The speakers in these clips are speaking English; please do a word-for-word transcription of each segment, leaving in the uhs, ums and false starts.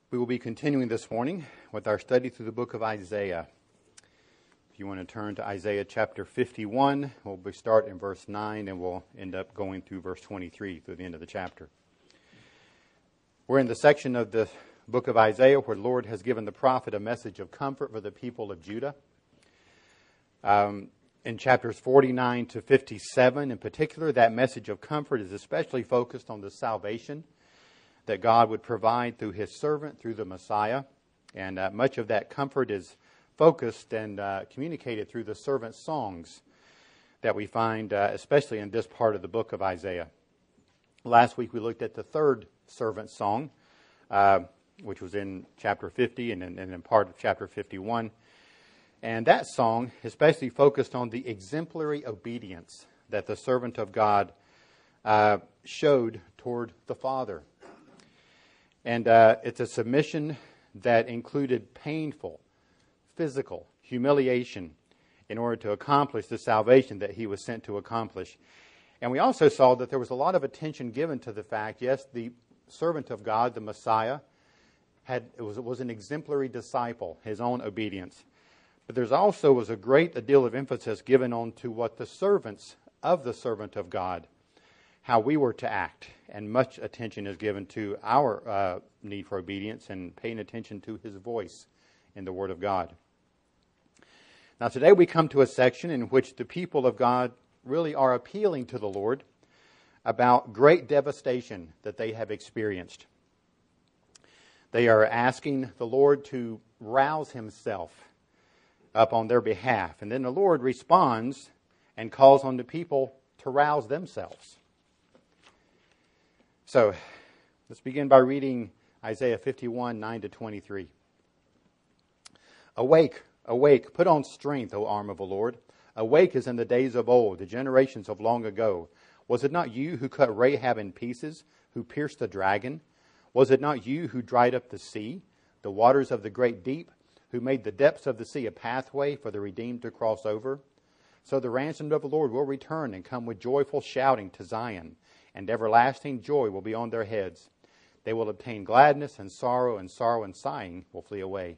We will be continuing this morning with our study through the book of Isaiah. If you want to turn to Isaiah chapter fifty-one, we'll be start in verse nine and we'll end up going through verse twenty-three through the end of the chapter. We're in the section of the book of Isaiah where the Lord has given the prophet a message of comfort for the people of Judah. Um, in chapters forty-nine to fifty-seven in particular, that message of comfort is especially focused on the salvation that God would provide through His servant, through the Messiah. And uh, much of that comfort is focused and uh, communicated through the servant songs that we find, uh, especially in this part of the book of Isaiah. Last week we looked at the third servant song, uh, which was in chapter fifty and in, and in part of chapter fifty-one. And that song especially focused on the exemplary obedience that the servant of God uh, showed toward the Father. And uh, it's a submission that included painful, physical humiliation in order to accomplish the salvation that he was sent to accomplish. And we also saw that there was a lot of attention given to the fact, yes, the servant of God, the Messiah, had was, was an exemplary disciple, his own obedience. But there's also was a great deal of emphasis given on to what the servants of the servant of God, how we were to act, and much attention is given to our uh, need for obedience and paying attention to His voice in the Word of God. Now today we come to a section in which the people of God really are appealing to the Lord about great devastation that they have experienced. They are asking the Lord to rouse Himself up on their behalf. And then the Lord responds and calls on the people to rouse themselves. So, let's begin by reading Isaiah fifty-one, nine to twenty-three. Awake, awake, put on strength, O arm of the Lord. Awake as in the days of old, the generations of long ago. Was it not you who cut Rahab in pieces, who pierced the dragon? Was it not you who dried up the sea, the waters of the great deep, who made the depths of the sea a pathway for the redeemed to cross over? So the ransomed of the Lord will return and come with joyful shouting to Zion, and everlasting joy will be on their heads. They will obtain gladness and sorrow, and sorrow and sighing will flee away.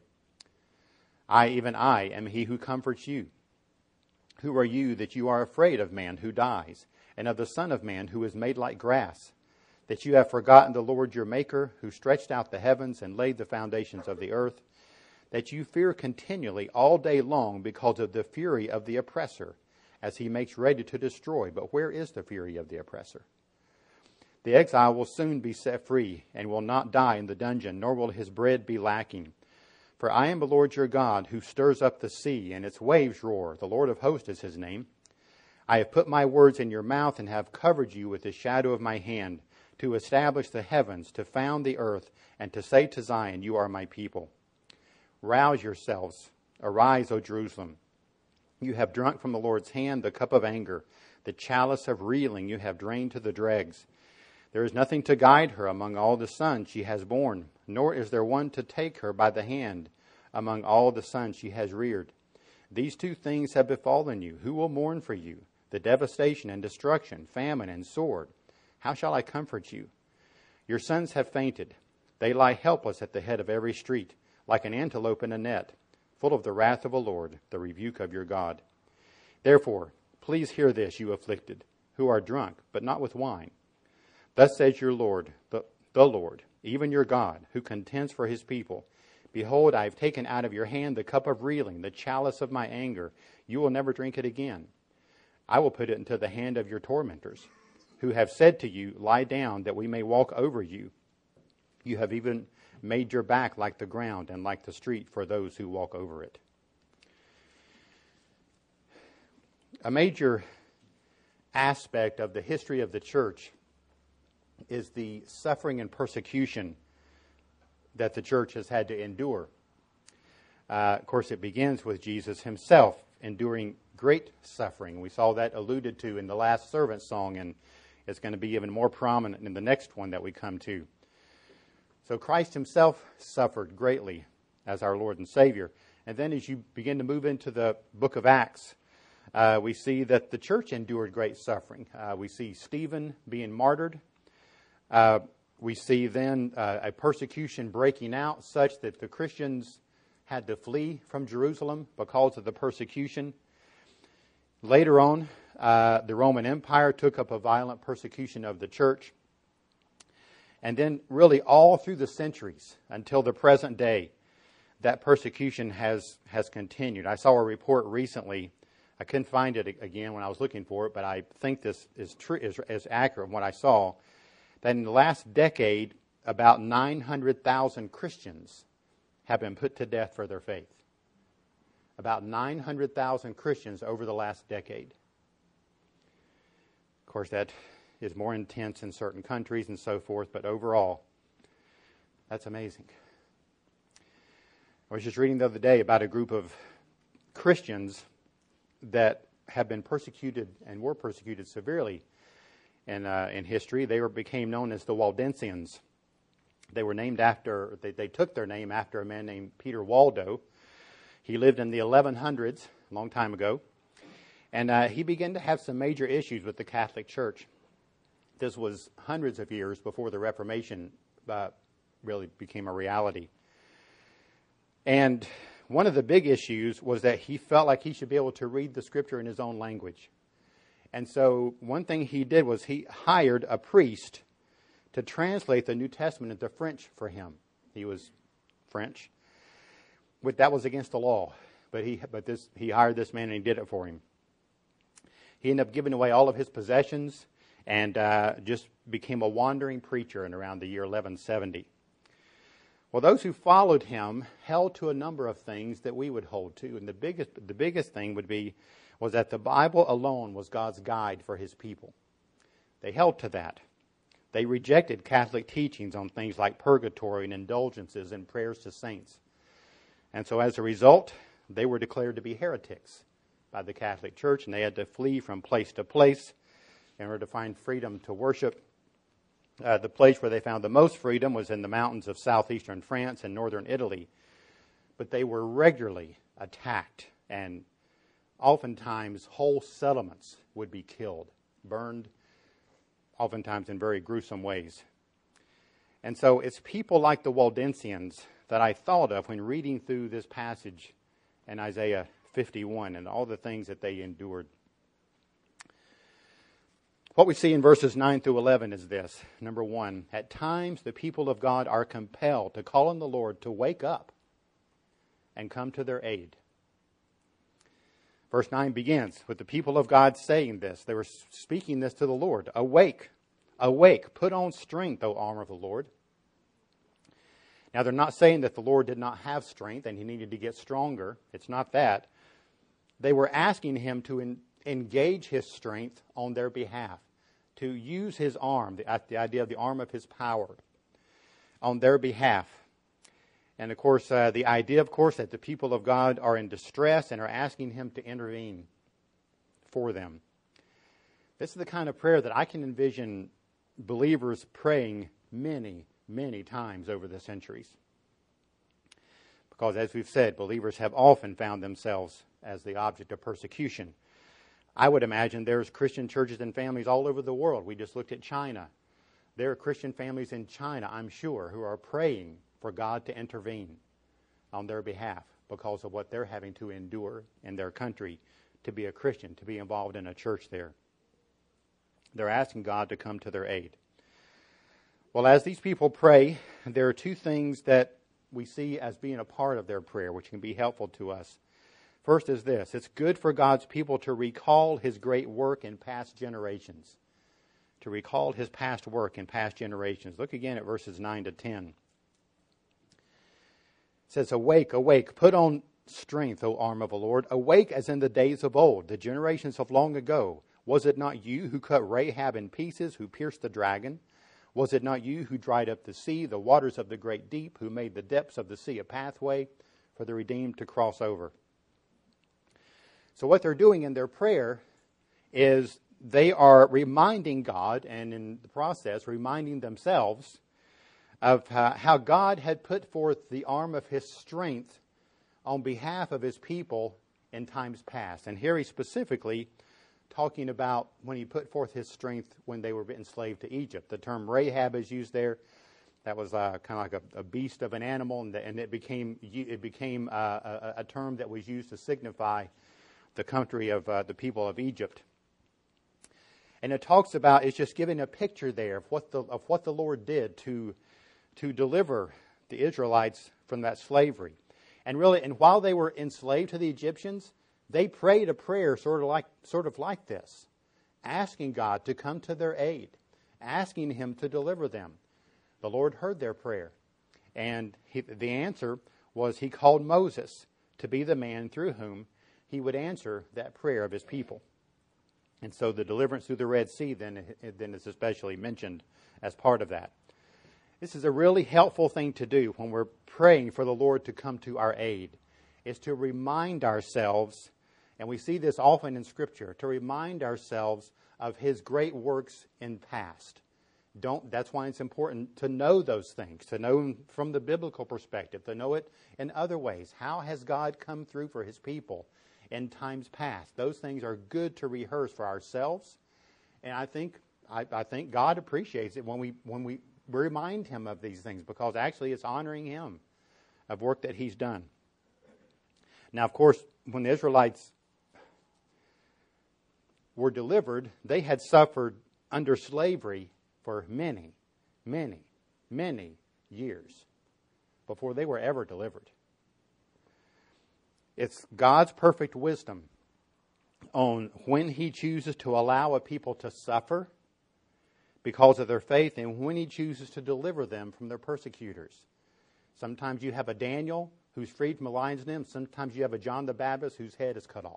I, even I, am He who comforts you. Who are you that you are afraid of man who dies, and of the Son of Man who is made like grass? That you have forgotten the Lord your Maker, who stretched out the heavens and laid the foundations of the earth? That you fear continually all day long because of the fury of the oppressor, as he makes ready to destroy. But where is the fury of the oppressor? The exile will soon be set free, and will not die in the dungeon, nor will his bread be lacking. For I am the Lord your God, who stirs up the sea, and its waves roar. The Lord of hosts is His name. I have put my words in your mouth, and have covered you with the shadow of my hand, to establish the heavens, to found the earth, and to say to Zion, you are my people. Rouse yourselves. Arise, O Jerusalem. You have drunk from the Lord's hand the cup of anger. The chalice of reeling you have drained to the dregs. There is nothing to guide her among all the sons she has borne, nor is there one to take her by the hand among all the sons she has reared. These two things have befallen you. Who will mourn for you? The devastation and destruction, famine and sword. How shall I comfort you? Your sons have fainted. They lie helpless at the head of every street, like an antelope in a net, full of the wrath of the Lord, the rebuke of your God. Therefore, please hear this, you afflicted, who are drunk, but not with wine. Thus says your Lord, the, the Lord, even your God, who contends for His people. Behold, I have taken out of your hand the cup of reeling, the chalice of my anger. You will never drink it again. I will put it into the hand of your tormentors, who have said to you, lie down, that we may walk over you. You have even made your back like the ground and like the street for those who walk over it. A major aspect of the history of the church is the suffering and persecution that the church has had to endure. Uh, of course, it begins with Jesus Himself enduring great suffering. We saw that alluded to in the last servant song, and it's going to be even more prominent in the next one that we come to. So Christ Himself suffered greatly as our Lord and Savior. And then as you begin to move into the book of Acts, uh, we see that the church endured great suffering. Uh, we see Stephen being martyred. Uh, we see then uh, a persecution breaking out such that the Christians had to flee from Jerusalem because of the persecution. Later on, uh, the Roman Empire took up a violent persecution of the church. And then really all through the centuries until the present day, that persecution has, has continued. I saw a report recently. I couldn't find it again when I was looking for it, but I think this is true, is, is accurate from what I saw, that in the last decade, about nine hundred thousand Christians have been put to death for their faith. About nine hundred thousand Christians over the last decade. Of course, that is more intense in certain countries and so forth, but overall, that's amazing. I was just reading the other day about a group of Christians that have been persecuted and were persecuted severely in uh, in history. They were became known as the Waldensians. They were named after, they, they took their name after a man named Peter Waldo. He lived in the eleven hundreds, a long time ago, and uh, he began to have some major issues with the Catholic Church. This was hundreds of years before the Reformation uh, really became a reality. And one of the big issues was that he felt like he should be able to read the Scripture in his own language. And so one thing he did was he hired a priest to translate the New Testament into French for him. He was French. But that was against the law. But he but this he hired this man and he did it for him. He ended up giving away all of his possessions and uh, just became a wandering preacher in around the year eleven seventy. Well, those who followed him held to a number of things that we would hold to. And the biggest the biggest thing would be was that the Bible alone was God's guide for his people. They held to that. They rejected Catholic teachings on things like purgatory and indulgences and prayers to saints. And so as a result, they were declared to be heretics by the Catholic Church, and they had to flee from place to place in order to find freedom to worship. Uh, the place where they found the most freedom was in the mountains of southeastern France and northern Italy. But they were regularly attacked, and oftentimes whole settlements would be killed, burned, oftentimes in very gruesome ways. And so it's people like the Waldensians that I thought of when reading through this passage in Isaiah fifty-one and all the things that they endured. What we see in verses nine through eleven is this. Number one, at times the people of God are compelled to call on the Lord to wake up and come to their aid. Verse nine begins with the people of God saying this. They were speaking this to the Lord. Awake, awake, put on strength, O arm of the Lord. Now, they're not saying that the Lord did not have strength and he needed to get stronger. It's not that. They were asking him to en- engage his strength on their behalf, to use his arm, the, the idea of the arm of his power, on their behalf. And, of course, uh, the idea, of course, that the people of God are in distress and are asking him to intervene for them. This is the kind of prayer that I can envision believers praying many, many times over the centuries. Because, as we've said, believers have often found themselves as the object of persecution. I would imagine there's Christian churches and families all over the world. We just looked at China. There are Christian families in China, I'm sure, who are praying for God to intervene on their behalf because of what they're having to endure in their country to be a Christian, to be involved in a church there. They're asking God to come to their aid. Well, as these people pray, there are two things that we see as being a part of their prayer, which can be helpful to us. First is this. It's good for God's people to recall his great work in past generations. To recall his past work in past generations. Look again at verses nine to ten. It says, Awake, awake, put on strength, O arm of the Lord. Awake as in the days of old, the generations of long ago. Was it not you who cut Rahab in pieces, who pierced the dragon? Was it not you who dried up the sea, the waters of the great deep, who made the depths of the sea a pathway for the redeemed to cross over? So what they're doing in their prayer is they are reminding God, and in the process reminding themselves of uh, how God had put forth the arm of his strength on behalf of his people in times past. And here he's specifically talking about when he put forth his strength when they were enslaved to Egypt. The term Rahab is used there. That was uh, kind of like a, a beast of an animal, and, the, and it became it became uh, a, a term that was used to signify the country of uh, the people of Egypt. And it talks about, it's just giving a picture there of what the of what the Lord did to to deliver the Israelites from that slavery. And really, and while they were enslaved to the Egyptians, they prayed a prayer sort of like sort of like this, asking God to come to their aid, asking Him to deliver them. The Lord heard their prayer, and he, the answer was He called Moses to be the man through whom He would answer that prayer of His people. And so the deliverance through the Red Sea then, then is especially mentioned as part of that. This is a really helpful thing to do when we're praying for the Lord to come to our aid, is to remind ourselves, and we see this often in Scripture, to remind ourselves of His great works in past. Don't. That's why it's important to know those things, to know from the biblical perspective, to know it in other ways. How has God come through for His people in times past? Those things are good to rehearse for ourselves, and I think I, I think God appreciates it when we when we remind Him of these things, because actually it's honoring Him of work that He's done. Now, of course, when the Israelites were delivered, they had suffered under slavery for many, many, many years before they were ever delivered. It's God's perfect wisdom on when He chooses to allow a people to suffer because of their faith and when He chooses to deliver them from their persecutors. Sometimes you have a Daniel who's freed from the lion's den. Sometimes you have a John the Baptist whose head is cut off.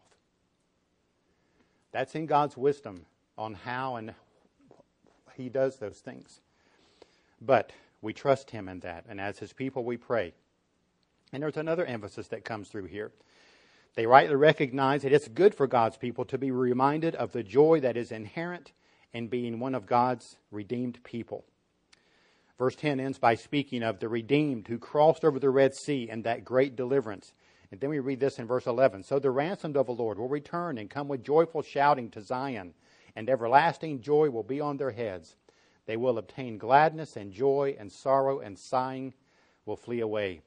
That's in God's wisdom on how and He does those things. But we trust Him in that. And as His people, we pray. And there's another emphasis that comes through here. They rightly recognize that it's good for God's people to be reminded of the joy that is inherent in being one of God's redeemed people. Verse ten ends by speaking of the redeemed who crossed over the Red Sea and that great deliverance. And then we read this in verse eleven. So the ransomed of the Lord will return and come with joyful shouting to Zion, and everlasting joy will be on their heads. They will obtain gladness and joy, and sorrow and sighing will flee away.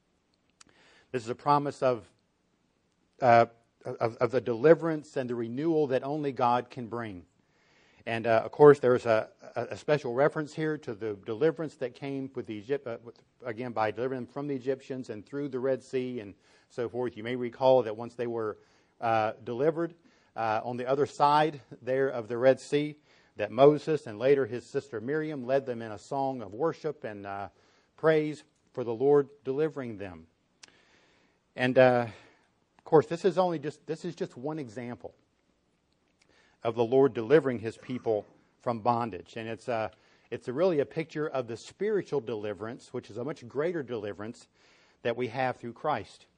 This is a promise of, uh, of, of the deliverance and the renewal that only God can bring. And uh, of course, there's a, a special reference here to the deliverance that came with the Egypt, uh, with, again by delivering them from the Egyptians and through the Red Sea and so forth. You may recall that once they were uh, delivered uh, on the other side there of the Red Sea, that Moses and later his sister Miriam led them in a song of worship and uh, praise for the Lord delivering them. And uh, of course, this is only just this is just one example of the Lord delivering His people from bondage, and it's a it's a really a picture of the spiritual deliverance, which is a much greater deliverance that we have through Christ.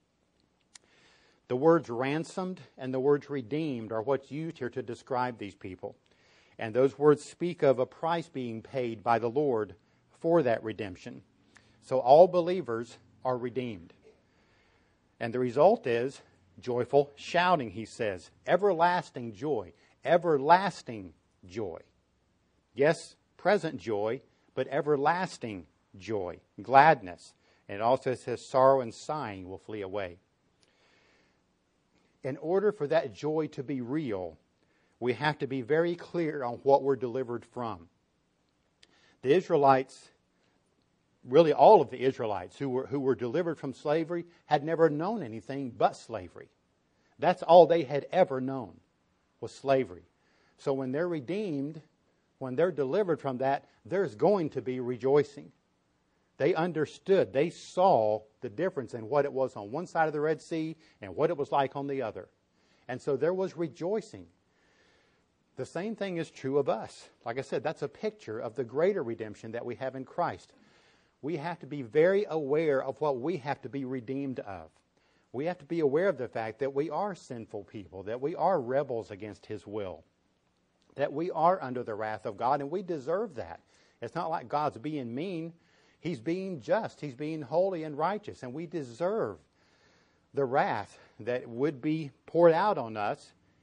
The words ransomed and the words redeemed are what's used here to describe these people, and those words speak of a price being paid by the Lord for that redemption. So all believers are redeemed. And the result is joyful shouting, he says. Everlasting joy. Everlasting joy. Yes, present joy, but everlasting joy. Gladness. And it also says sorrow and sighing will flee away. In order for that joy to be real, we have to be very clear on what we're delivered from. The Israelites, really all of the Israelites who were who were delivered from slavery had never known anything but slavery. That's all they had ever known was slavery. So when they're redeemed, when they're delivered from that, there's going to be rejoicing. They understood, they saw the difference in what it was on one side of the Red Sea and what it was like on the other. And so there was rejoicing. The same thing is true of us. Like I said, that's a picture of the greater redemption that we have in Christ. We have to be very aware of what we have to be redeemed of. We have to be aware of the fact that we are sinful people, that we are rebels against His will, that we are under the wrath of God, and we deserve that. It's not like God's being mean. He's being just. He's being holy and righteous, and we deserve the wrath that would be poured out on us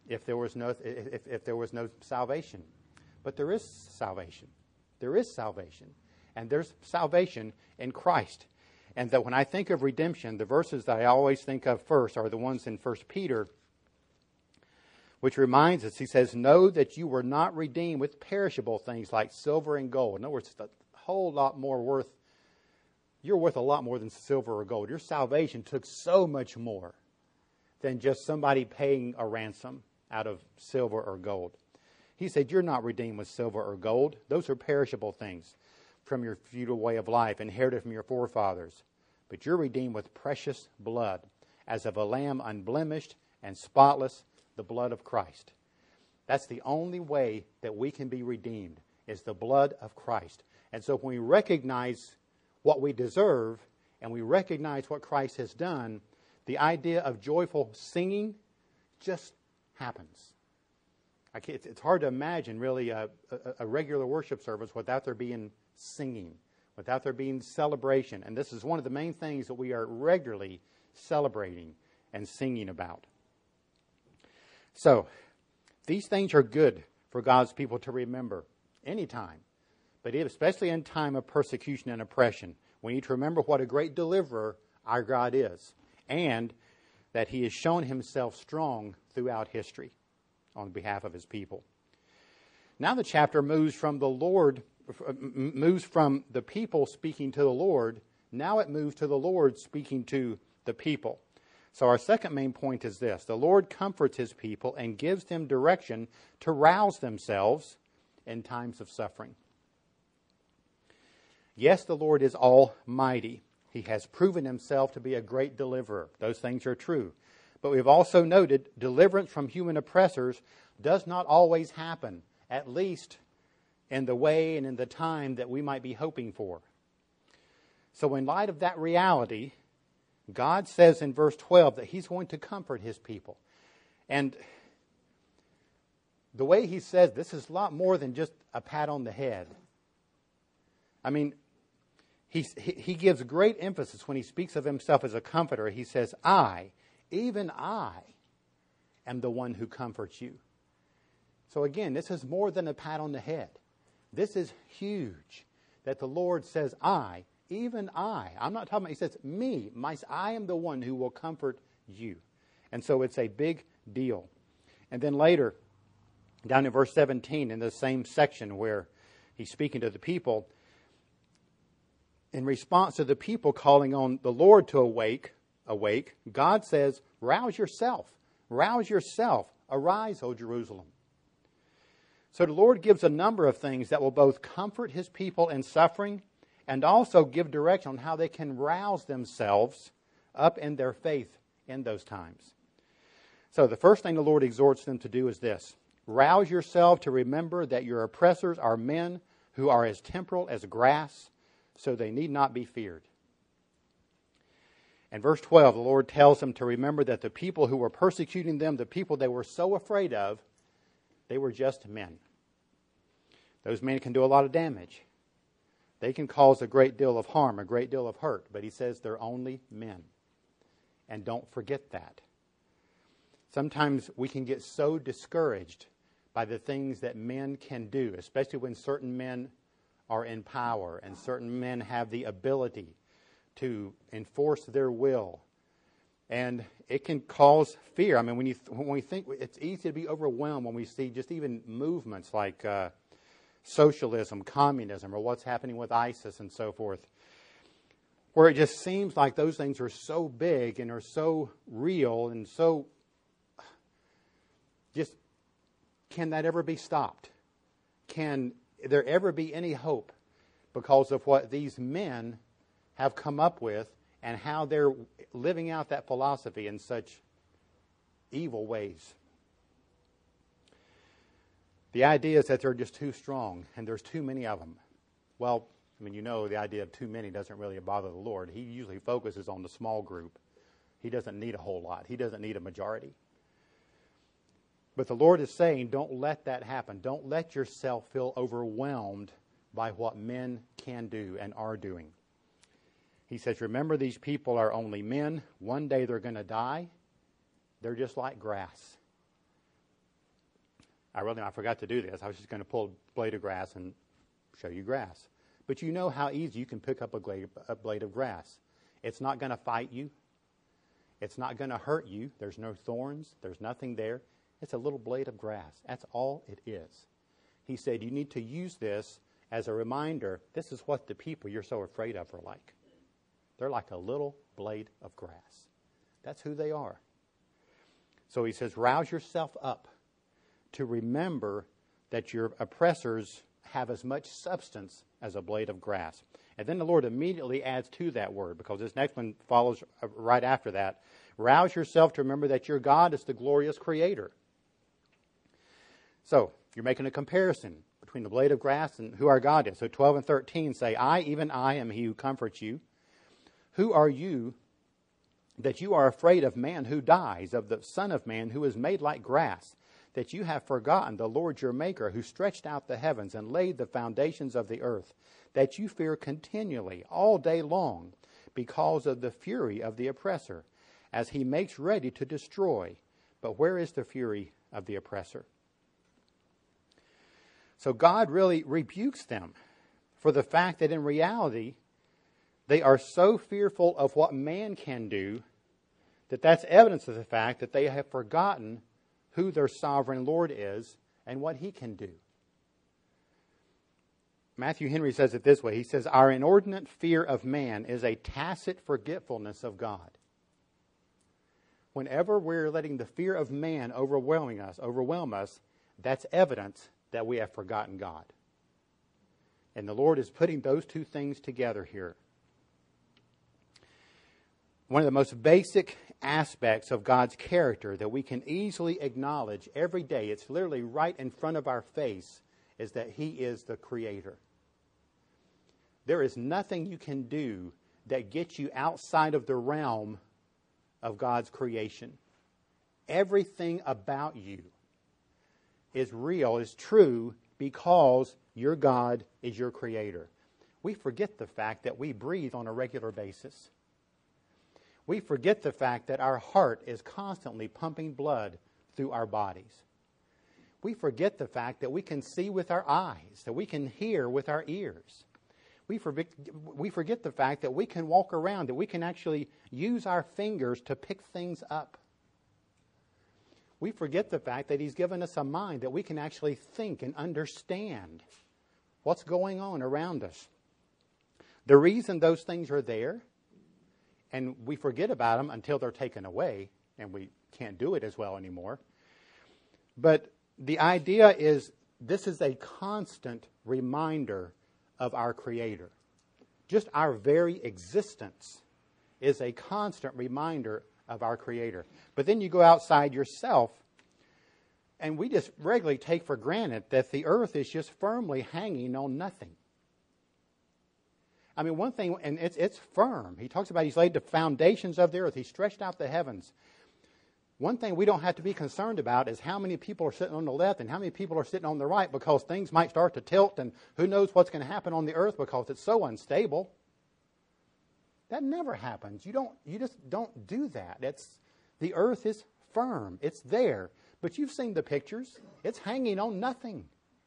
if there was no if, if there was no salvation. But there is salvation. There is salvation. And there's salvation in Christ. And that when I think of redemption, the verses that I always think of first are the ones in First Peter, which reminds us, he says, know that you were not redeemed with perishable things like silver and gold. In other words, it's a whole lot more worth. You're worth a lot more than silver or gold. Your salvation took so much more than just somebody paying a ransom out of silver or gold. He said, you're not redeemed with silver or gold. Those are perishable things from your feudal way of life, inherited from your forefathers. But you're redeemed with precious blood, as of a lamb unblemished and spotless, the blood of Christ. That's the only way that we can be redeemed, is the blood of Christ. And so when we recognize what we deserve and we recognize what Christ has done, the idea of joyful singing just happens. I can't, it's hard to imagine really a, a, a regular worship service without there being singing, without there being celebration. And this is one of the main things that we are regularly celebrating and singing about. So, these things are good for God's people to remember anytime, but especially in time of persecution and oppression. We need to remember what a great deliverer our God is, and that He has shown Himself strong throughout history on behalf of His people. Now the chapter moves from the Lord, moves from the people speaking to the Lord. Now it moves to the Lord speaking to the people. So our second main point is this. The Lord comforts His people and gives them direction to rouse themselves in times of suffering. Yes, the Lord is almighty. He has proven Himself to be a great deliverer. Those things are true. But we've also noted deliverance from human oppressors does not always happen, at least in the way and in the time that we might be hoping for. So in light of that reality, God says in verse twelve that He's going to comfort His people. And the way He says this is a lot more than just a pat on the head. I mean, he, he gives great emphasis when He speaks of Himself as a comforter. He says, I, even I, am the one who comforts you. So again, this is more than a pat on the head. This is huge that the Lord says, I, even I. I'm not talking about, He says, me. My, I am the one who will comfort you. And so it's a big deal. And then later, down in verse seventeen, in the same section where He's speaking to the people, in response to the people calling on the Lord to awake, awake, God says, rouse yourself. Rouse yourself. Arise, O Jerusalem. So the Lord gives a number of things that will both comfort His people in suffering and also give direction on how they can rouse themselves up in their faith in those times. So the first thing the Lord exhorts them to do is this. Rouse yourself to remember that your oppressors are men who are as temporal as grass, so they need not be feared. In verse twelve, the Lord tells them to remember that the people who were persecuting them, the people they were so afraid of, they were just men. Those men can do a lot of damage. They can cause a great deal of harm, a great deal of hurt. But He says they're only men. And don't forget that. Sometimes we can get so discouraged by the things that men can do, especially when certain men are in power and certain men have the ability to enforce their will. And it can cause fear. I mean, when you when we think, it's easy to be overwhelmed when we see just even movements like uh, socialism, communism, or what's happening with ISIS and so forth, where it just seems like those things are so big and are so real and so just, can that ever be stopped? Can there ever be any hope because of what these men have come up with and how they're living out that philosophy in such evil ways? The idea is that they're just too strong and there's too many of them. Well, I mean, you know, the idea of too many doesn't really bother the Lord. He usually focuses on the small group. He doesn't need a whole lot. He doesn't need a majority. But the Lord is saying, don't let that happen. Don't let yourself feel overwhelmed by what men can do and are doing. He says, remember, these people are only men. One day they're going to die. They're just like grass. I really, I forgot to do this. I was just going to pull a blade of grass and show you grass. But you know how easy you can pick up a blade, a blade of grass. It's not going to fight you. It's not going to hurt you. There's no thorns. There's nothing there. It's a little blade of grass. That's all it is. He said you need to use this as a reminder. This is what the people you're so afraid of are like. They're like a little blade of grass. That's who they are. So he says, rouse yourself up to remember that your oppressors have as much substance as a blade of grass. And then the Lord immediately adds to that word, because this next one follows right after that. Rouse yourself to remember that your God is the glorious creator. So, you're making a comparison between the blade of grass and who our God is. So twelve and thirteen say, I, even I, am he who comforts you. Who are you that you are afraid of man who dies, of the Son of Man who is made like grass, that you have forgotten the Lord your Maker, who stretched out the heavens and laid the foundations of the earth, that you fear continually all day long because of the fury of the oppressor, as he makes ready to destroy. But where is the fury of the oppressor? So God really rebukes them for the fact that in reality, they are so fearful of what man can do that that's evidence of the fact that they have forgotten who their sovereign Lord is and what he can do. Matthew Henry says it this way. He says, our inordinate fear of man is a tacit forgetfulness of God. Whenever we're letting the fear of man overwhelming us, overwhelm us, that's evidence that we have forgotten God. And the Lord is putting those two things together here. One of the most basic aspects of God's character that we can easily acknowledge every day, it's literally right in front of our face, is that he is the creator. There is nothing you can do that gets you outside of the realm of God's creation. Everything about you is real, is true, because your God is your creator. We forget the fact that we breathe on a regular basis. We forget the fact that our heart is constantly pumping blood through our bodies. We forget the fact that we can see with our eyes, that we can hear with our ears. We forget, we forget the fact that we can walk around, that we can actually use our fingers to pick things up. We forget the fact that he's given us a mind that we can actually think and understand what's going on around us. The reason those things are there, and we forget about them until they're taken away, and we can't do it as well anymore. But the idea is this is a constant reminder of our Creator. Just our very existence is a constant reminder of our Creator. But then you go outside yourself, and we just regularly take for granted that the earth is just firmly hanging on nothing. I mean, one thing, and it's it's firm. He talks about he's laid the foundations of the earth. He stretched out the heavens. One thing we don't have to be concerned about is how many people are sitting on the left and how many people are sitting on the right, because things might start to tilt, and who knows what's going to happen on the earth because it's so unstable. That never happens. You don't. You just don't do that. It's the earth is firm. It's there. But you've seen the pictures. It's hanging on nothing.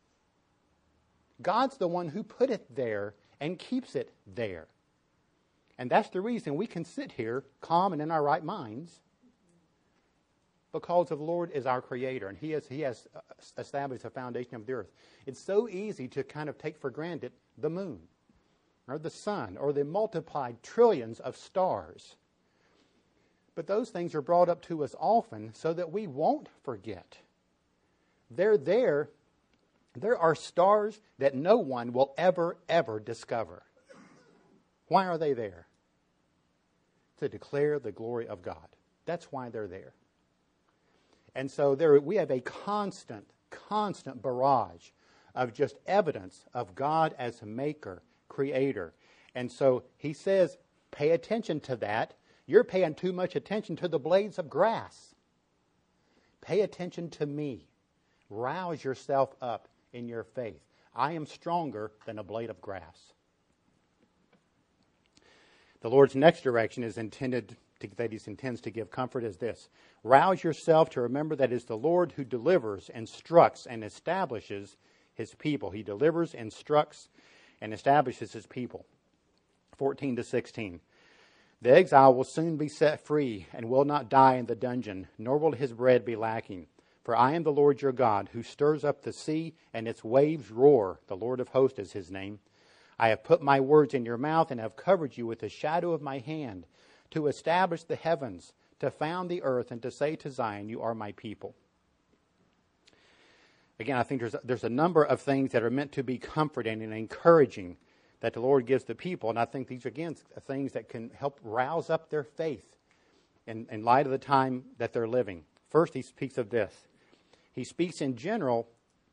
God's the one who put it there and keeps it there. And that's the reason we can sit here calm and in our right minds, because the Lord is our Creator, and He has, he has established the foundation of the earth. It's so easy to kind of take for granted the moon, or the sun, or the multiplied trillions of stars. But those things are brought up to us often so that we won't forget. They're there. There are stars that no one will ever, ever discover. Why are they there? To declare the glory of God. That's why they're there. And so there we have a constant, constant barrage of just evidence of God as maker, creator. And so he says, pay attention to that. You're paying too much attention to the blades of grass. Pay attention to me. Rouse yourself up in your faith. I am stronger than a blade of grass. The Lord's next direction is intended to, that he intends to give comfort is this. Rouse yourself to remember that it is the Lord who delivers, instructs, and establishes his people. He delivers, instructs, and establishes his people. fourteen to sixteen. The exile will soon be set free and will not die in the dungeon, nor will his bread be lacking. For I am the Lord your God, who stirs up the sea, and its waves roar. The Lord of hosts is his name. I have put my words in your mouth and have covered you with the shadow of my hand, to establish the heavens, to found the earth, and to say to Zion, you are my people. Again, I think there's a, there's a number of things that are meant to be comforting and encouraging that the Lord gives the people. And I think these are, again, things that can help rouse up their faith in, in light of the time that they're living. First, he speaks of this. He speaks in general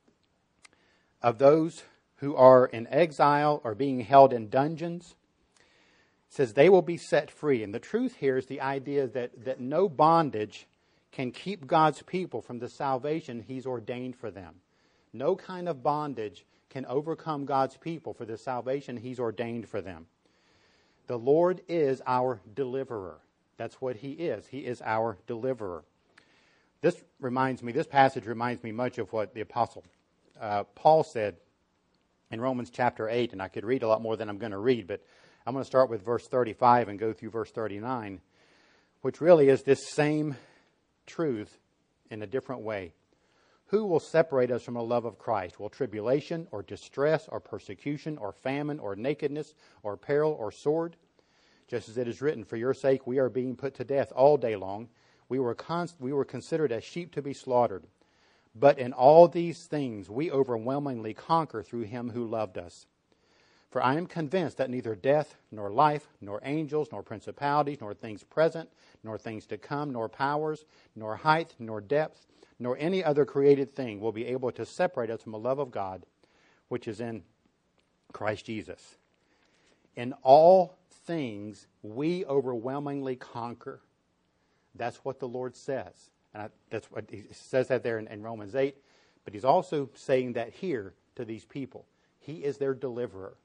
of those who are in exile or being held in dungeons. He says they will be set free. And the truth here is the idea that, that no bondage can keep God's people from the salvation he's ordained for them. No kind of bondage can overcome God's people for the salvation he's ordained for them. The Lord is our deliverer. That's what he is. He is our deliverer. This reminds me, this passage reminds me much of what the Apostle uh, Paul said in Romans chapter eight, and I could read a lot more than I'm going to read, but I'm going to start with verse thirty-five and go through verse thirty-nine, which really is this same truth in a different way. Who will separate us from the love of Christ? Will tribulation or distress or persecution or famine or nakedness or peril or sword? Just as it is written, for your sake we are being put to death all day long. We were const- we were considered as sheep to be slaughtered. But in all these things we overwhelmingly conquer through him who loved us. For I am convinced that neither death, nor life, nor angels, nor principalities, nor things present, nor things to come, nor powers, nor height, nor depth, nor any other created thing will be able to separate us from the love of God, which is in Christ Jesus. In all things we overwhelmingly conquer. That's what the Lord says. And I, that's what he says that there in, in Romans eight. But he's also saying that here to these people. He is their deliverer.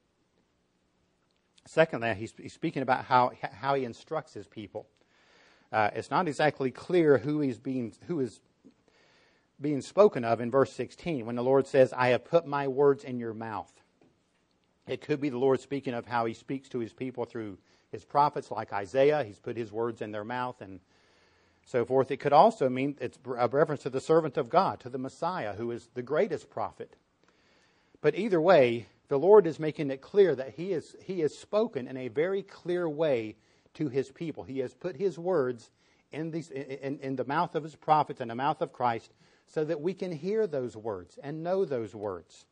Secondly, he's, he's speaking about how, how he instructs his people. Uh, it's not exactly clear who he's being, who is being spoken of in verse sixteen when the Lord says, I have put my words in your mouth. It could be the Lord speaking of how he speaks to his people through his prophets like Isaiah. He's put his words in their mouth and so forth. It could also mean it's a reference to the servant of God, to the Messiah, who is the greatest prophet. But either way, the Lord is making it clear that he is he has spoken in a very clear way to his people. He has put his words in, these, in, in the mouth of his prophets and the mouth of Christ so that we can hear those words and know those words.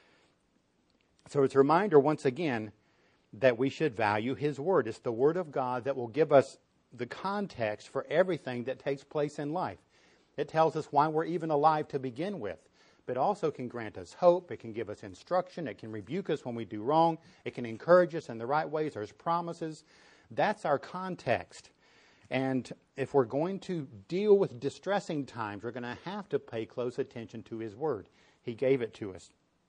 So it's a reminder once again that we should value his word. It's the word of God that will give us the context for everything that takes place in life. It tells us why we're even alive to begin with, but also can grant us hope. It can give us instruction. It can rebuke us when we do wrong. It can encourage us in the right ways. There's promises. That's our context. And if we're going to deal with distressing times, we're going to have to pay close attention to his word. He gave it to us.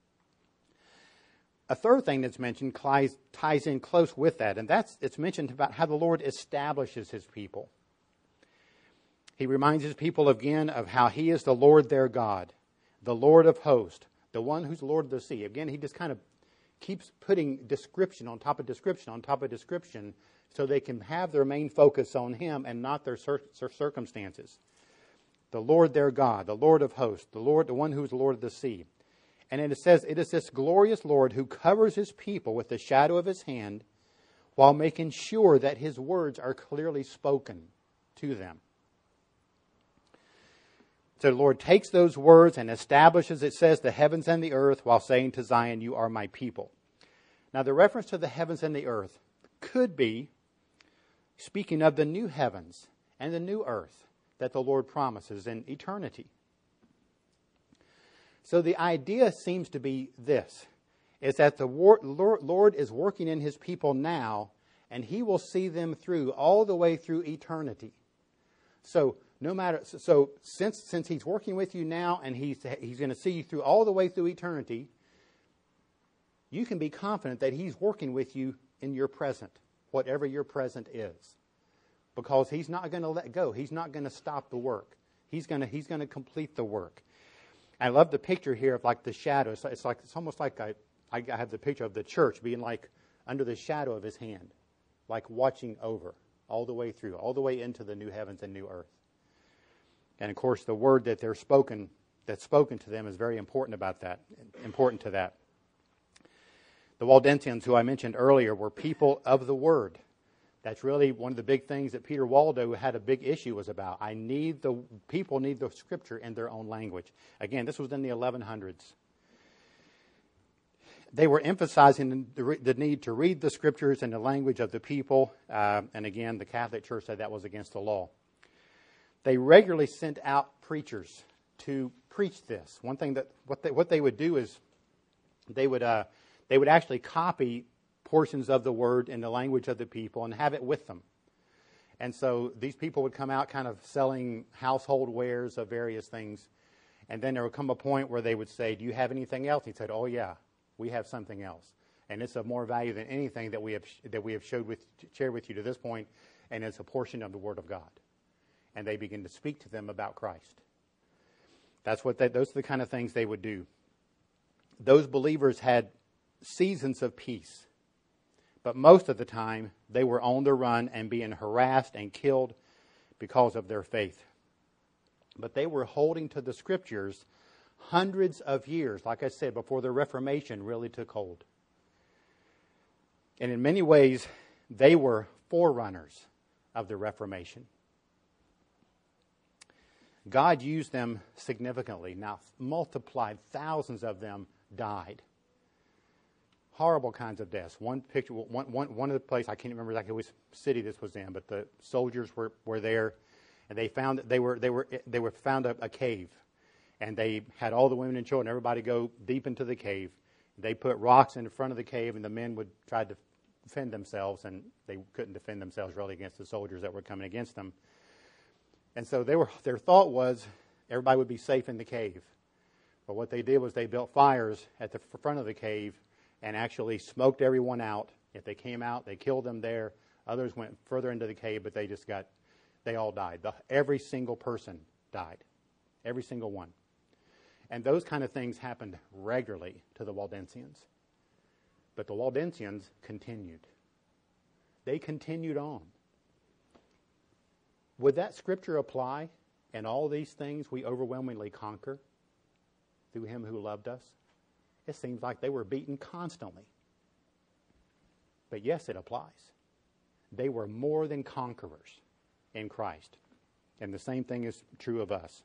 A third thing that's mentioned ties in close with that, and that's it's mentioned about how the Lord establishes his people. He reminds his people again of how he is the Lord their God, the Lord of hosts, the one who's Lord of the sea. Again, he just kind of keeps putting description on top of description on top of description so they can have their main focus on him and not their cir- circumstances. The Lord their God, the Lord of hosts, the Lord, the one who is the Lord of the sea. And it says, it is this glorious Lord who covers his people with the shadow of his hand while making sure that his words are clearly spoken to them. So the Lord takes those words and establishes, it says, the heavens and the earth while saying to Zion, you are my people. Now the reference to the heavens and the earth could be speaking of the new heavens and the new earth that the Lord promises in eternity. So the idea seems to be this, is that the Lord is working in his people now, and he will see them through all the way through eternity. So no matter, so since since he's working with you now, and he's he's going to see you through all the way through eternity, you can be confident that he's working with you in your present, whatever your present is. because he's not going to let go. He's not going to stop the work. He's going to he's going to complete the work. I love the picture here of like the shadow. It's, it's like it's almost like I, I have the picture of the church being like under the shadow of his hand, like watching over all the way through, all the way into the new heavens and new earth. And of course, the word that they're spoken, that's spoken to them, is very important about that. Important to that. The Waldensians, who I mentioned earlier, were people of the word. That's really one of the big things that Peter Waldo had a big issue was about. I need the people need the Scripture in their own language. Again, this was in the eleven hundreds. They were emphasizing the, the need to read the Scriptures in the language of the people. Uh, and again, the Catholic Church said that was against the law. They regularly sent out preachers to preach this. One thing that what they, what they would do is they would uh, they would actually copy portions of the word in the language of the people and have it with them. And so these people would come out kind of selling household wares of various things. And then there would come a point where they would say, do you have anything else? He said, oh yeah, we have something else. And it's of more value than anything that we have that we have showed with, shared with you to this point, and it's a portion of the Word of God. And they begin to speak to them about Christ. That's what they, those are the kind of things they would do. Those believers had seasons of peace. But most of the time, they were on the run and being harassed and killed because of their faith. But they were holding to the Scriptures hundreds of years, like I said, before the Reformation really took hold. And in many ways, they were forerunners of the Reformation. God used them significantly. Now, multiplied, thousands of them died. Horrible kinds of deaths. One picture, one, one, one of the places, I can't remember exactly which city this was in, but the soldiers were, were there, and they found they were they were they were found a, a cave, and they had all the women and children, everybody go deep into the cave. They put rocks in front of the cave, and the men would try to defend themselves, and they couldn't defend themselves really against the soldiers that were coming against them. And so they were their thought was everybody would be safe in the cave, but what they did was they built fires at the front of the cave and actually smoked everyone out. If they came out, they killed them there. Others went further into the cave, but they just got, they all died. The, every single person died. Every single one. And those kind of things happened regularly to the Waldensians. But the Waldensians continued. They continued on. Would that scripture apply? In all these things we overwhelmingly conquer through him who loved us? It seems like they were beaten constantly. But yes, it applies. They were more than conquerors in Christ. And the same thing is true of us.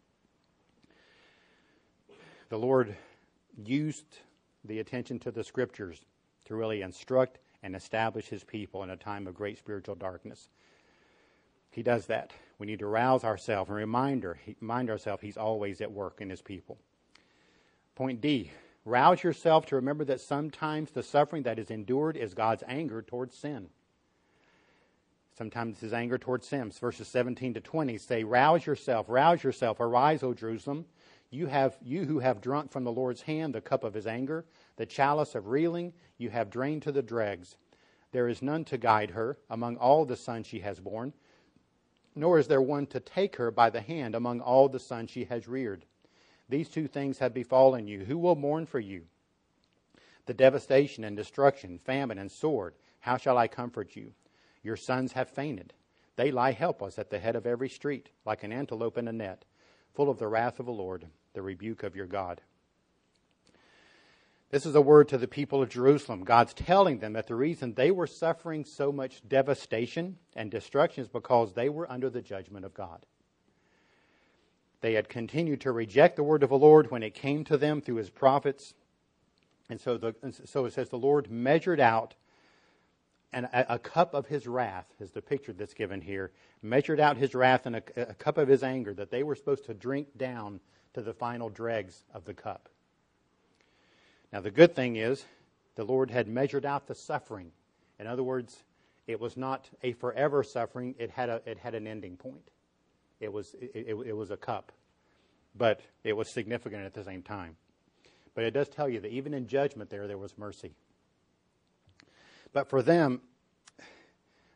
The Lord used the attention to the Scriptures to really instruct and establish His people in a time of great spiritual darkness. He does that. We need to rouse ourselves and reminder, remind ourselves He's always at work in His people. Point D. Rouse yourself to remember that sometimes the suffering that is endured is God's anger towards sin. Sometimes His anger towards sin. Verses seventeen to twenty say, rouse yourself, rouse yourself, arise, O Jerusalem. You have you who have drunk from the Lord's hand the cup of His anger, the chalice of reeling, you have drained to the dregs. There is none to guide her among all the sons she has borne, nor is there one to take her by the hand among all the sons she has reared. These two things have befallen you. Who will mourn for you? The devastation and destruction, famine and sword. How shall I comfort you? Your sons have fainted. They lie helpless at the head of every street, like an antelope in a net, full of the wrath of the Lord, the rebuke of your God. This is a word to the people of Jerusalem. God's telling them that the reason they were suffering so much devastation and destruction is because they were under the judgment of God. They had continued to reject the word of the Lord when it came to them through His prophets. And so, the, so it says the Lord measured out and a, a cup of His wrath, is the picture that's given here, measured out His wrath and a, a cup of His anger that they were supposed to drink down to the final dregs of the cup. Now the good thing is the Lord had measured out the suffering. In other words, it was not a forever suffering. It had a it had an ending point. It was it, it, it was a cup, but it was significant at the same time. But it does tell you that even in judgment there, there was mercy. But for them,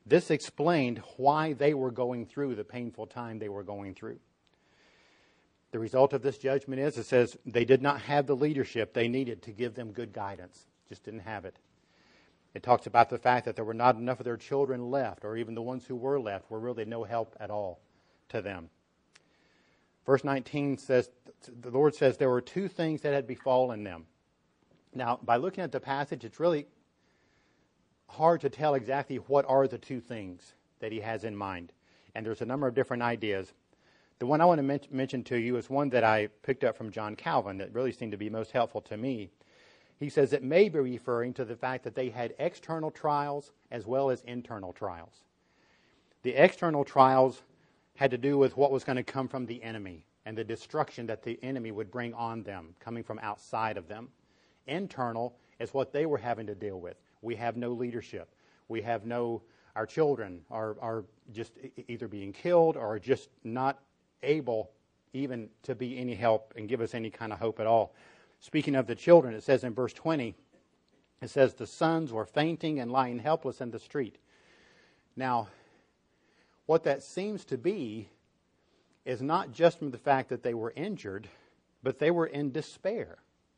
This explained why they were going through the painful time they were going through. The result of this judgment is, it says, they did not have the leadership they needed to give them good guidance. Just didn't have it. It talks about the fact that there were not enough of their children left, or even the ones who were left were really no help at all to them. Verse nineteen says, the Lord says there were two things that had befallen them. Now, by looking at the passage, it's really hard to tell exactly what are the two things that he has in mind. And there's a number of different ideas. The one I want to men- mention to you is one that I picked up from John Calvin that really seemed to be most helpful to me. He says it may be referring to the fact that they had external trials as well as internal trials. The external trials had to do with what was going to come from the enemy and the destruction that the enemy would bring on them, coming from outside of them. Internal is what they were having to deal with. We have no leadership. We have no, our children are, are just either being killed or just not able even to be any help and give us any kind of hope at all. Speaking of the children, it says in verse twenty, it says the sons were fainting and lying helpless in the street. Now, what that seems to be is not just from the fact that they were injured, but they were in despair.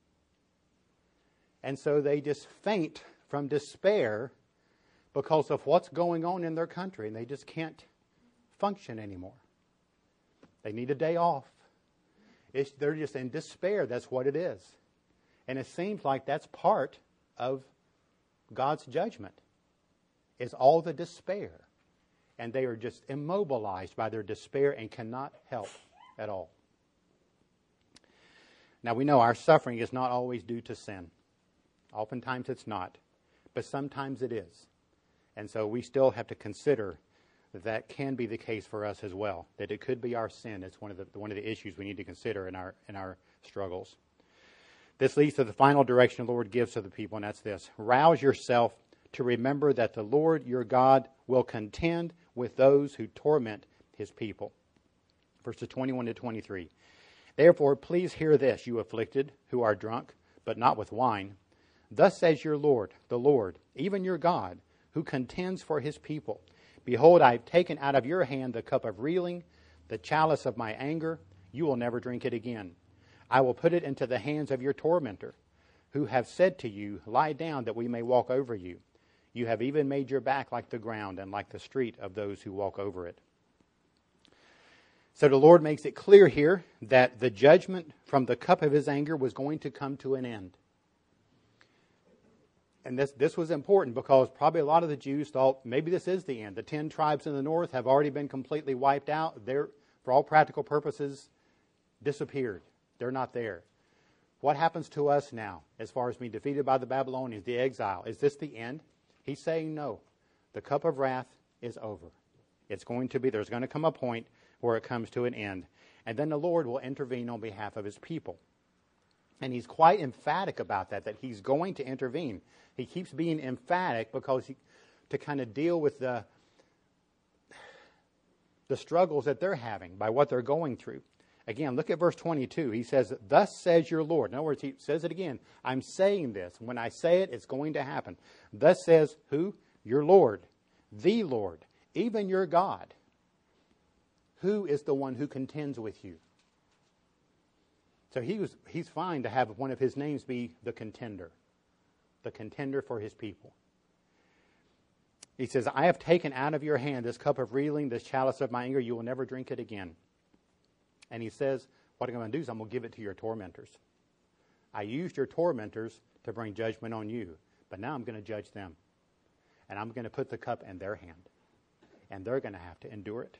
And so they just faint from despair because of what's going on in their country, and they just can't function anymore. They need a day off. It's, they're just in despair. That's what it is. And it seems like that's part of God's judgment, is all the despair. And they are just immobilized by their despair and cannot help at all. Now we know our suffering is not always due to sin. Oftentimes it's not. But sometimes it is. And so we still have to consider that that can be the case for us as well. That it could be our sin. It's one of the one of the issues we need to consider in our in our struggles. This leads to the final direction the Lord gives to the people, and that's this. Rouse yourself to remember that the Lord your God will contend with those who torment his people. Verses twenty-one to twenty-three. Therefore, please hear this, you afflicted who are drunk, but not with wine. Thus says your Lord, the Lord, even your God, who contends for his people. Behold, I have taken out of your hand the cup of reeling, the chalice of my anger. You will never drink it again. I will put it into the hands of your tormentor, who have said to you, lie down that we may walk over you. You have even made your back like the ground and like the street of those who walk over it. So the Lord makes it clear here that the judgment from the cup of his anger was going to come to an end. And this this was important because probably a lot of the Jews thought maybe this is the end. The ten tribes in the north have already been completely wiped out. They're, for all practical purposes, disappeared. They're not there. What happens to us now as far as being defeated by the Babylonians, the exile? Is this the end? He's saying no. The cup of wrath is over. It's going to be, there's going to come a point where it comes to an end. And then the Lord will intervene on behalf of his people. And he's quite emphatic about that, that he's going to intervene. He keeps being emphatic because he, to kind of deal with the, the struggles that they're having by what they're going through. Again, look at verse twenty-two. He says, thus says your Lord. In other words, he says it again. I'm saying this. When I say it, it's going to happen. Thus says who? Your Lord. The Lord. Even your God. Who is the one who contends with you? So he was, he's fine to have one of his names be the contender. The contender for his people. He says, I have taken out of your hand this cup of reeling, this chalice of my anger. You will never drink it again. And he says, what I'm going to do is I'm going to give it to your tormentors. I used your tormentors to bring judgment on you. But now I'm going to judge them. And I'm going to put the cup in their hand. And they're going to have to endure it.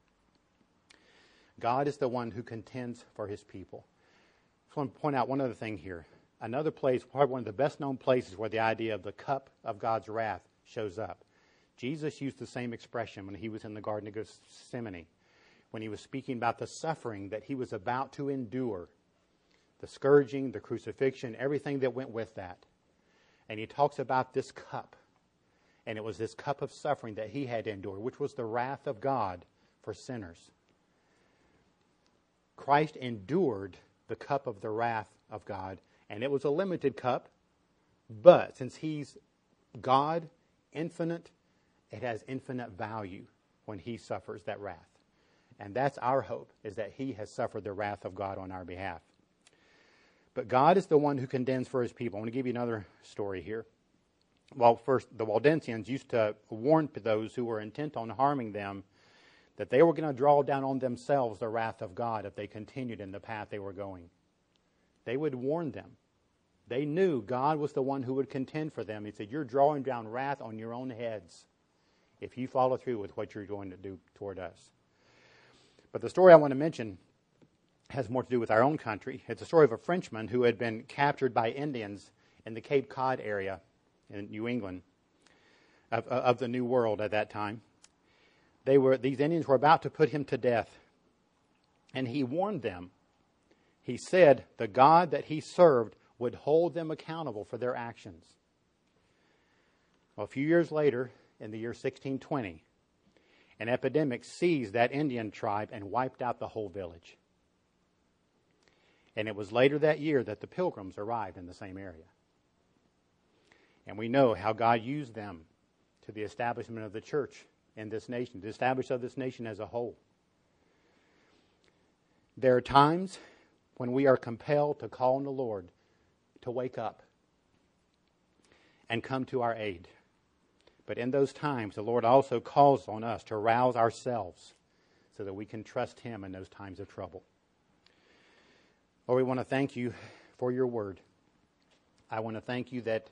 God is the one who contends for his people. I just want to point out one other thing here. Another place, probably one of the best known places where the idea of the cup of God's wrath shows up. Jesus used the same expression when he was in the Garden of Gethsemane, when he was speaking about the suffering that he was about to endure, the scourging, the crucifixion, everything that went with that. And he talks about this cup. And it was this cup of suffering that he had to endure, which was the wrath of God for sinners. Christ endured the cup of the wrath of God. And it was a limited cup, but since he's God, infinite, it has infinite value when he suffers that wrath. And that's our hope, is that he has suffered the wrath of God on our behalf. But God is the one who contends for his people. I want to give you another story here. Well, first, the Waldensians used to warn those who were intent on harming them that they were going to draw down on themselves the wrath of God if they continued in the path they were going. They would warn them. They knew God was the one who would contend for them. He said, you're drawing down wrath on your own heads if you follow through with what you're going to do toward us. But the story I want to mention has more to do with our own country. It's a story of a Frenchman who had been captured by Indians in the Cape Cod area in New England of, of the New World at that time. They were these Indians were about to put him to death, and he warned them. He said the God that he served would hold them accountable for their actions. Well, a few years later, in the year sixteen twenty, an epidemic seized that Indian tribe and wiped out the whole village. And it was later that year that the Pilgrims arrived in the same area. And we know how God used them to the establishment of the church in this nation, the establishment of this nation as a whole. There are times when we are compelled to call on the Lord to wake up and come to our aid. But in those times, the Lord also calls on us to rouse ourselves so that we can trust him in those times of trouble. Lord, we want to thank you for your word. I want to thank you that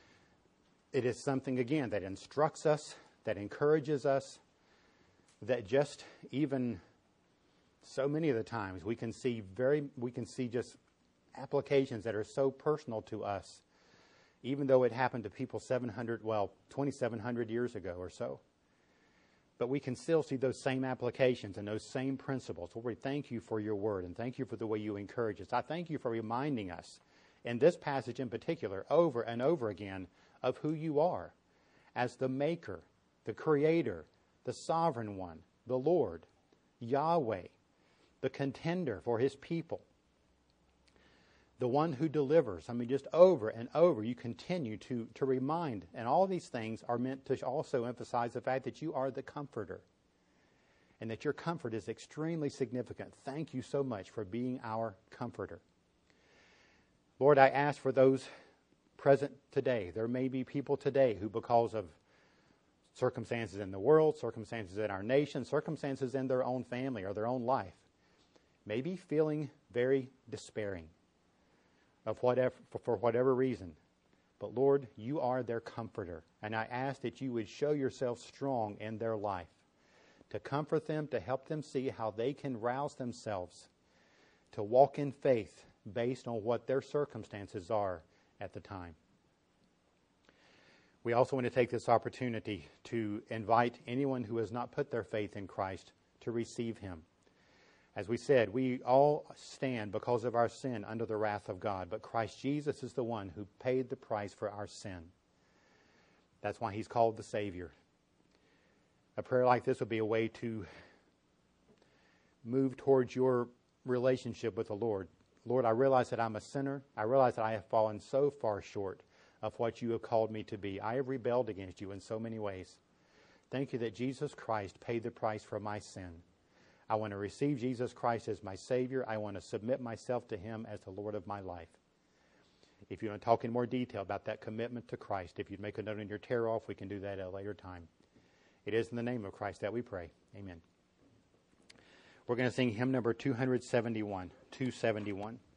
it is something, again, that instructs us, that encourages us, that just even so many of the times we can see very, we can see just applications that are so personal to us, even though it happened to people seven hundred, well, twenty-seven hundred years ago or so. But we can still see those same applications and those same principles. Lord, we thank you for your word, and thank you for the way you encourage us. I thank you for reminding us, in this passage in particular, over and over again, of who you are as the maker, the creator, the sovereign one, the Lord, Yahweh, the contender for his people, the one who delivers. I mean, just over and over, you continue to, to remind. And all these things are meant to also emphasize the fact that you are the comforter and that your comfort is extremely significant. Thank you so much for being our comforter. Lord, I ask for those present today. There may be people today who, because of circumstances in the world, circumstances in our nation, circumstances in their own family or their own life, may be feeling very despairing of whatever, for whatever reason. But Lord, you are their comforter. And I ask that you would show yourself strong in their life, to comfort them, to help them see how they can rouse themselves to walk in faith based on what their circumstances are at the time. We also want to take this opportunity to invite anyone who has not put their faith in Christ to receive him. As we said, we all stand because of our sin under the wrath of God, but Christ Jesus is the one who paid the price for our sin. That's why he's called the Savior. A prayer like this would be a way to move towards your relationship with the Lord. Lord, I realize that I'm a sinner. I realize that I have fallen so far short of what you have called me to be. I have rebelled against you in so many ways. Thank you that Jesus Christ paid the price for my sin. I want to receive Jesus Christ as my Savior. I want to submit myself to him as the Lord of my life. If you want to talk in more detail about that commitment to Christ, if you'd make a note in your tear off, we can do that at a later time. It is in the name of Christ that we pray. Amen. We're going to sing hymn number two seventy-one. two seventy-one.